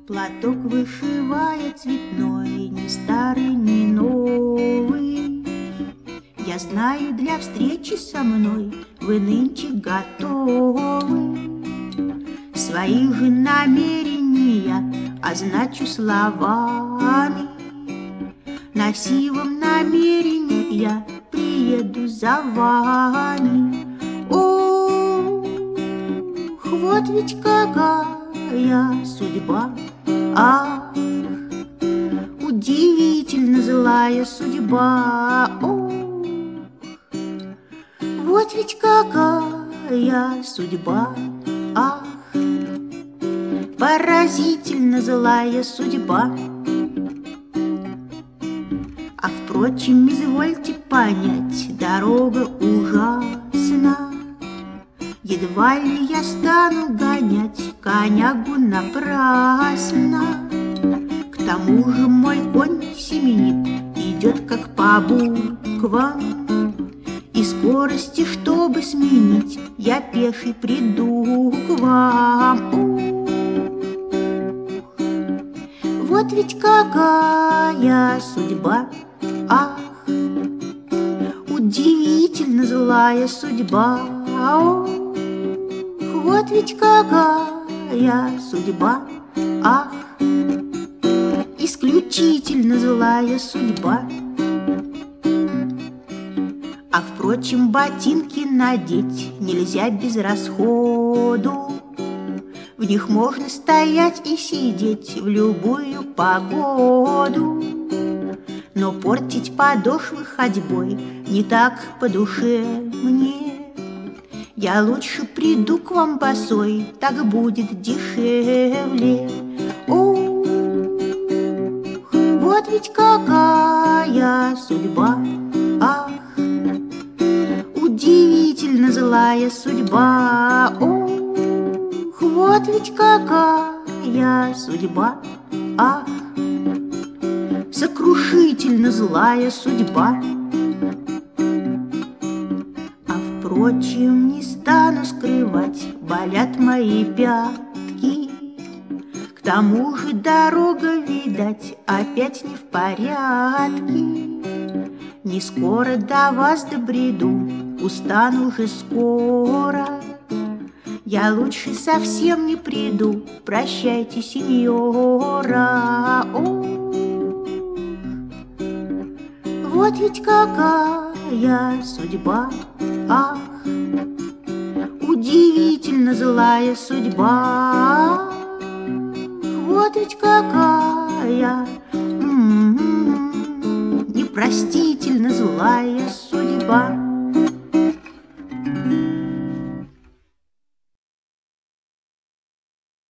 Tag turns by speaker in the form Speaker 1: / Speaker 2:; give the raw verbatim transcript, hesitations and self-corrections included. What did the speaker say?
Speaker 1: Платок вышивая цветной, ни старый, ни новый. Я знаю, для встречи со мной вы нынче готовы. Свои же намерения означу словами. На сивом намерении я приеду за вами. Ох, вот ведь какая судьба! Ах, удивительно злая судьба! Ох, вот ведь какая судьба! Ах, поразительно злая судьба! А впрочем, извольте понять, дорога ужасна. Едва ли я стану гонять конягу напрасно. К тому же мой конь семенит, идет как по буквам. И скорости, чтобы сменить, я пеший приду к вам. Ух, вот ведь какая судьба! Ах, удивительно злая судьба! Ох, вот ведь какая судьба! Ах, исключительно злая судьба! А впрочем, ботинки надеть нельзя без расходу. В них можно стоять и сидеть в любую погоду. Но портить подошвы ходьбой не так по душе мне. Я лучше приду к вам босой, так будет дешевле. Ох, вот ведь какая судьба! Ах, удивительно злая судьба! Ох, вот ведь какая судьба! Ах, сокрушительно злая судьба! А впрочем, не стану скрывать, болят мои пятки. К тому же дорога, видать, опять не в порядке. Не скоро до вас добреду, устану уже скоро. Я лучше совсем не приду, прощайте, сеньора. О, вот ведь какая судьба! Ах, удивительно злая судьба! Вот ведь какая м-м-м, непростительно злая судьба!